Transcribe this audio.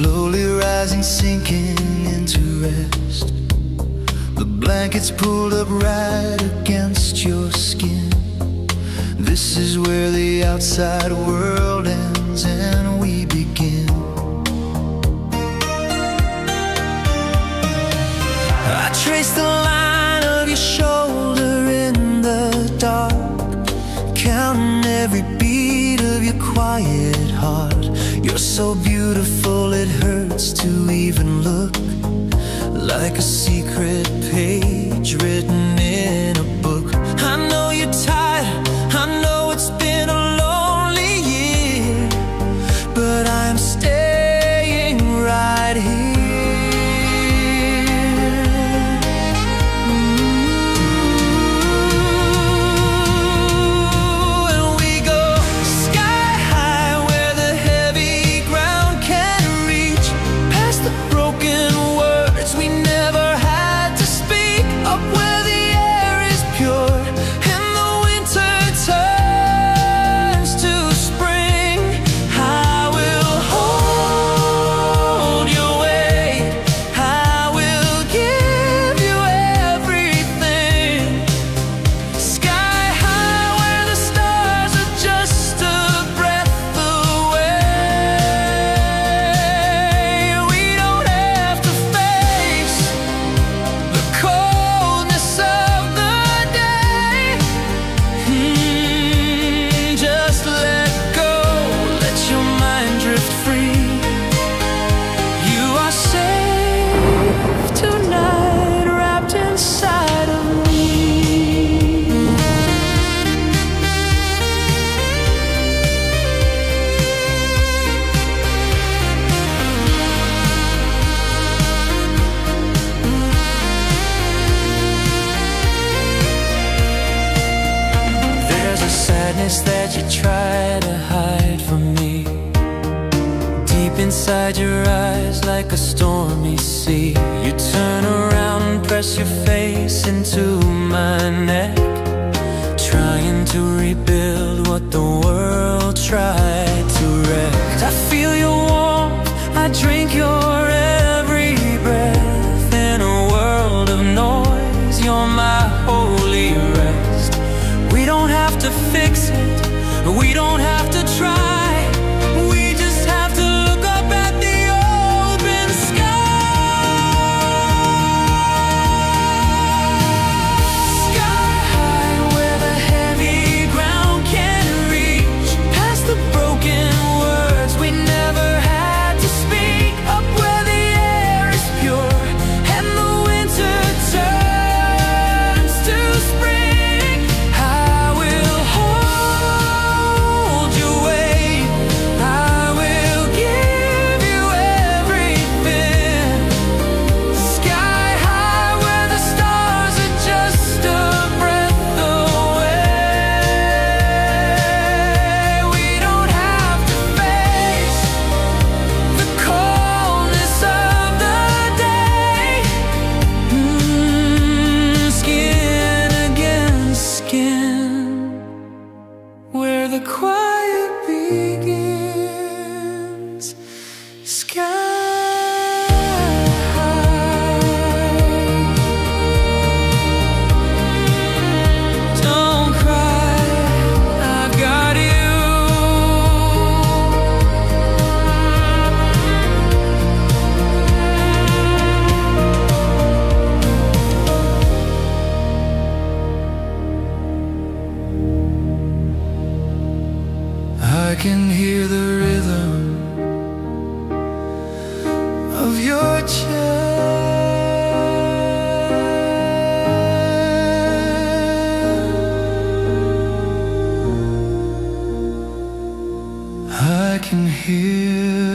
slowly rising, sinking into rest. The blankets pulled up right against your skin. This is where the outside world ends and we begin. I traced the line of your shoulder in the dark, counting every beat of your quiet heart. You're so beautiful it hurts to even look, like a secret page written in a book. I know you're tired, I know it's been a lonely year, but I'm staying right here. That you try to hide from me, deep inside your eyes like a stormy sea. You turn around and press your face into my neck, trying to rebuild what the world tried to wreck. I feel your warmth, I drink your every breath. In a world of noise, you're my holy rest. We don't have to fix it, we don't have to try. We just have to look up at the open sky. Sky high where the heavy ground can reach, past the broken words we never had to speak, up where the air is pure and the winter turns to spring. I will hold your weight, I will give you everything. Sky high where the stars are just a breath away. We don't have to face the coldness of the day. Skin against skin, where the quiet begins. Sky high. Don't cry, I got you. I can hear the rhythm of your chest. I can hear